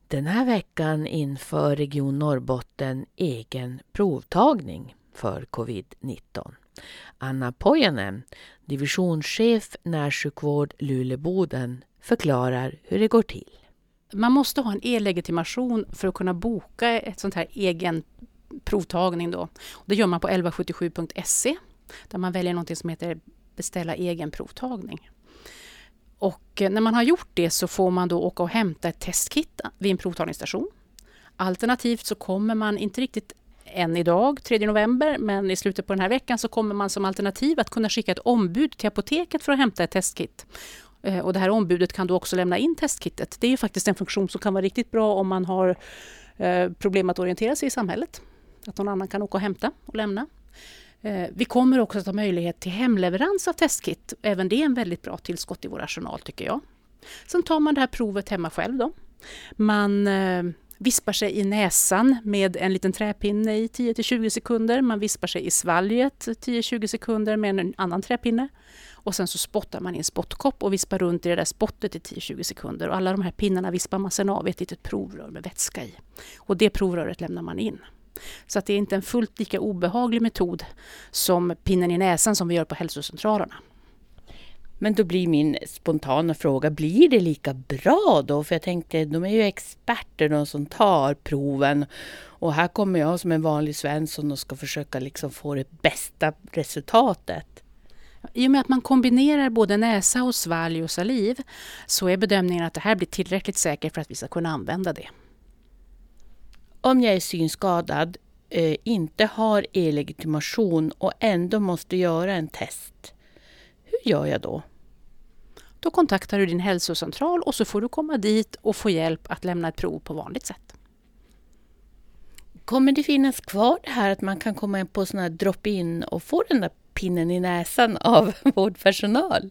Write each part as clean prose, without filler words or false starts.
Den här veckan inför Region Norrbotten egen provtagning för covid-19. Anna Pojanen, divisionschef närsjukvård Luleå-Boden, förklarar hur det går till. Man måste ha en e-legitimation för att kunna boka ett sånt här egen provtagning då. Det gör man på 1177.se där man väljer något som heter beställa egen provtagning. Och när man har gjort det så får man då åka och hämta ett testkit vid en provtagningsstation. Alternativt så kommer man, inte riktigt än idag, 3 november, men i slutet på den här veckan så kommer man som alternativ att kunna skicka ett ombud till apoteket för att hämta ett testkit. Och det här ombudet kan då också lämna in testkittet. Det är ju faktiskt en funktion som kan vara riktigt bra om man har problem att orientera sig i samhället. Att någon annan kan åka och hämta och lämna. Vi kommer också att ha möjlighet till hemleverans av testkit. Även det är en väldigt bra tillskott i vår arsenal tycker jag. Sen tar man det här provet hemma själv då. Man vispar sig i näsan med en liten träpinne i 10-20 sekunder. Man vispar sig i svalget 10-20 sekunder med en annan träpinne. Och sen så spottar man i en spottkopp och vispar runt i det där spottet i 10-20 sekunder. Och alla de här pinnarna vispar man sen av i ett litet provrör med vätska i. Och det provröret lämnar man in. Så att det är inte en fullt lika obehaglig metod som pinnen i näsan som vi gör på hälsocentralerna. Men då blir min spontana fråga, blir det lika bra då? För jag tänkte, de är ju experter de som tar proven. Och här kommer jag som en vanlig svensson och ska försöka liksom få det bästa resultatet. I och med att man kombinerar både näsa och svalg och saliv så är bedömningen att det här blir tillräckligt säkert för att vi ska kunna använda det. Om jag är synskadad, inte har e-legitimation och ändå måste göra en test, hur gör jag då? Då kontaktar du din hälsocentral och så får du komma dit och få hjälp att lämna ett prov på vanligt sätt. Kommer det finnas kvar det här att man kan komma in på sån här drop-in och få den där pinnen i näsan av vårdpersonal?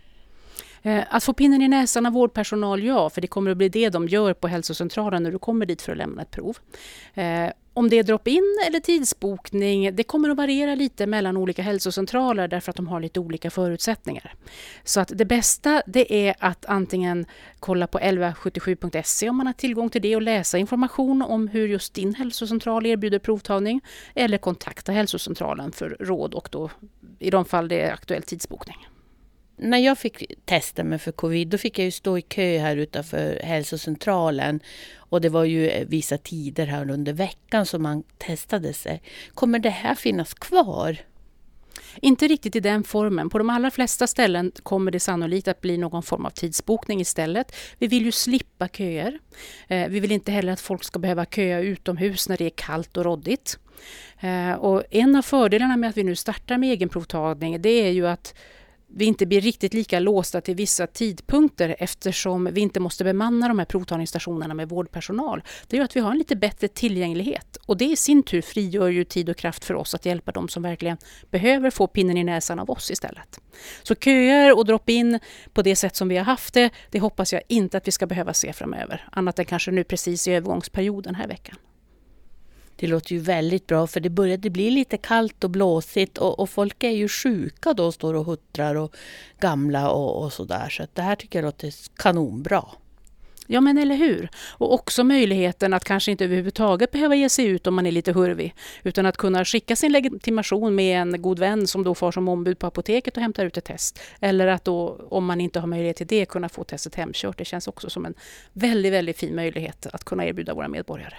Att få pinnen i näsan av vårdpersonal, ja, för det kommer att bli det de gör på hälsocentralen när du kommer dit för att lämna ett prov. Om det är drop-in eller tidsbokning, det kommer att variera lite mellan olika hälsocentraler därför att de har lite olika förutsättningar. Så att det bästa det är att antingen kolla på 1177.se om man har tillgång till det och läsa information om hur just din hälsocentral erbjuder provtagning eller kontakta hälsocentralen för råd och då i de fall det är aktuell tidsbokning. När jag fick testa mig för covid, då fick jag ju stå i kö här utanför hälsocentralen. Och det var ju vissa tider här under veckan som man testade sig. Kommer det här finnas kvar? Inte riktigt i den formen. På de allra flesta ställen kommer det sannolikt att bli någon form av tidsbokning istället. Vi vill ju slippa köer. Vi vill inte heller att folk ska behöva köa utomhus när det är kallt och råddigt. Och en av fördelarna med att vi nu startar med egenprovtagning, det är ju att vi inte blir riktigt lika låsta till vissa tidpunkter eftersom vi inte måste bemanna de här provtagningsstationerna med vårdpersonal. Det gör att vi har en lite bättre tillgänglighet och det i sin tur frigör ju tid och kraft för oss att hjälpa dem som verkligen behöver få pinnen i näsan av oss istället. Så köer och drop-in på det sätt som vi har haft det hoppas jag inte att vi ska behöva se framöver. Annat än kanske nu precis i övergångsperioden här veckan. Det låter ju väldigt bra för det började bli lite kallt och blåsigt och folk är ju sjuka då, står och huttrar och gamla och sådär. Så att det här tycker jag låter kanonbra. Ja men eller hur? Och också möjligheten att kanske inte överhuvudtaget behöva ge sig ut om man är lite hurvig. Utan att kunna skicka sin legitimation med en god vän som då får som ombud på apoteket och hämtar ut ett test. Eller att då om man inte har möjlighet till det kunna få testet hemkört. Det känns också som en väldigt, väldigt fin möjlighet att kunna erbjuda våra medborgare.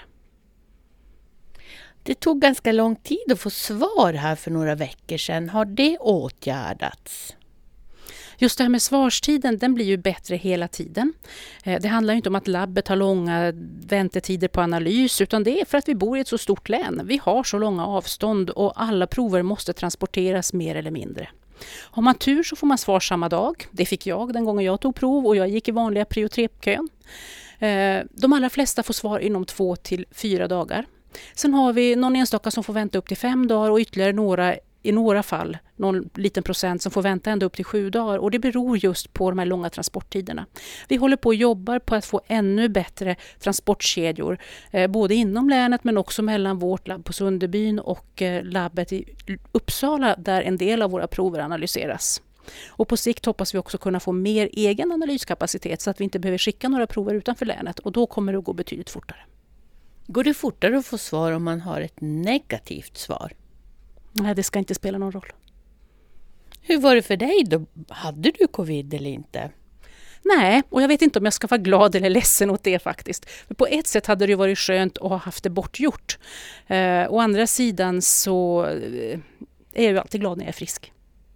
Det tog ganska lång tid att få svar här för några veckor sedan. Har det åtgärdats? Just det här med svarstiden, den blir ju bättre hela tiden. Det handlar ju inte om att labbet har långa väntetider på analys utan det är för att vi bor i ett så stort län. Vi har så långa avstånd och alla prover måste transporteras mer eller mindre. Har man tur så får man svar samma dag. Det fick jag den gången jag tog prov och jag gick i vanliga prio 3-kön. De allra flesta får svar inom 2-4 dagar. Sen har vi någon enstaka som får vänta upp till 5 dagar och ytterligare några i några fall, någon liten procent som får vänta ända upp till 7 dagar och det beror just på de här långa transporttiderna. Vi håller på och jobbar på att få ännu bättre transportkedjor både inom länet men också mellan vårt labb på Sunderbyn och labbet i Uppsala där en del av våra prover analyseras. Och på sikt hoppas vi också kunna få mer egen analyskapacitet så att vi inte behöver skicka några prover utanför länet, och då kommer det att gå betydligt fortare. Går det fortare att få svar om man har ett negativt svar? Nej, det ska inte spela någon roll. Hur var det för dig då? Hade du covid eller inte? Nej, och jag vet inte om jag ska vara glad eller ledsen åt det faktiskt. För på ett sätt hade det varit skönt att ha haft det bortgjort. Å andra sidan så är jag ju alltid glad när jag är frisk.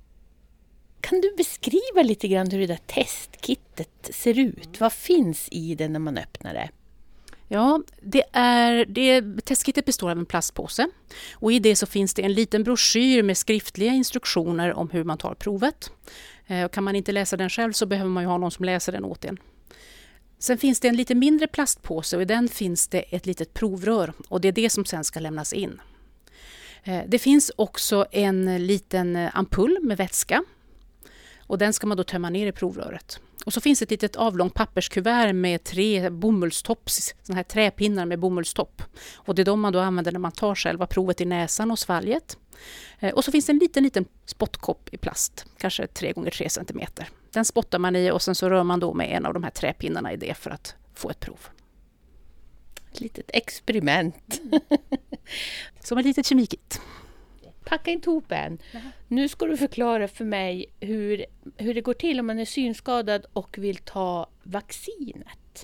Kan du beskriva lite grann hur det där testkittet ser ut? Vad finns i det när man öppnar det? Ja, testkittet består av en plastpåse, och i det så finns det en liten broschyr med skriftliga instruktioner om hur man tar provet. Kan man inte läsa den själv så behöver man ju ha någon som läser den åt en. Sen finns det en lite mindre plastpåse, och i den finns det ett litet provrör, och det är det som sen ska lämnas in. Det finns också en liten ampull med vätska, och den ska man då tömma ner i provröret. Och så finns ett litet avlångt papperskuvert med 3 bomullstopps, såna här träpinnar med bomullstopp. Och det är de man då använder när man tar själva provet i näsan och svalget. Och så finns det en liten spottkopp i plast, kanske 3x3 cm. Den spottar man i, och sen så rör man då med en av de här träpinnarna i det för att få ett prov. Ett litet experiment. Som ett litet kemikit. Packa inte ihop än. Nu ska du förklara för mig hur det går till om man är synskadad och vill ta vaccinet.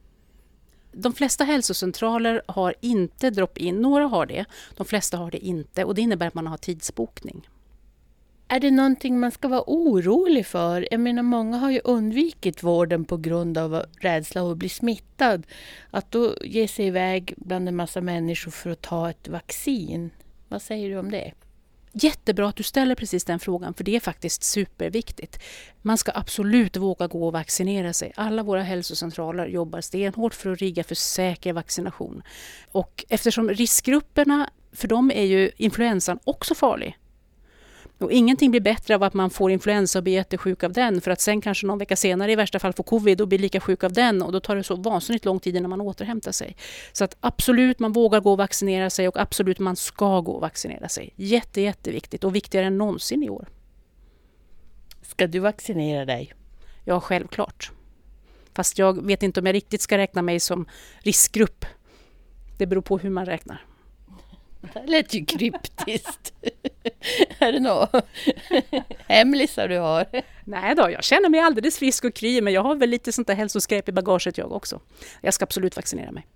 De flesta hälsocentraler har inte drop-in, några har det. De flesta har det inte, och det innebär att man har tidsbokning. Är det någonting man ska vara orolig för? Jag menar, många har ju undvikit vården på grund av rädsla att bli smittad. Att då ge sig iväg bland en massa människor för att ta ett vaccin. Vad säger du om det? Jättebra att du ställer precis den frågan, för det är faktiskt superviktigt. Man ska absolut våga gå och vaccinera sig. Alla våra hälsocentraler jobbar stenhårt för att rigga för säker vaccination. Och eftersom riskgrupperna, för dem är ju influensan också farlig. Och ingenting blir bättre av att man får influensa och blir jättesjuk av den, för att sen kanske någon vecka senare i värsta fall få covid och bli lika sjuk av den, och då tar det så vansinnigt lång tid innan man återhämtar sig. Så att absolut man vågar gå och vaccinera sig, och absolut man ska gå och vaccinera sig. Jätteviktigt, och viktigare än någonsin i år. Ska du vaccinera dig? Ja, självklart. Fast jag vet inte om jag riktigt ska räkna mig som riskgrupp. Det beror på hur man räknar. Det lät ju kryptiskt. Är det något hemlisar du har? Nej då, jag känner mig alldeles frisk och kry, men jag har väl lite sånt där hälsoskräp i bagaget jag också. Jag ska absolut vaccinera mig.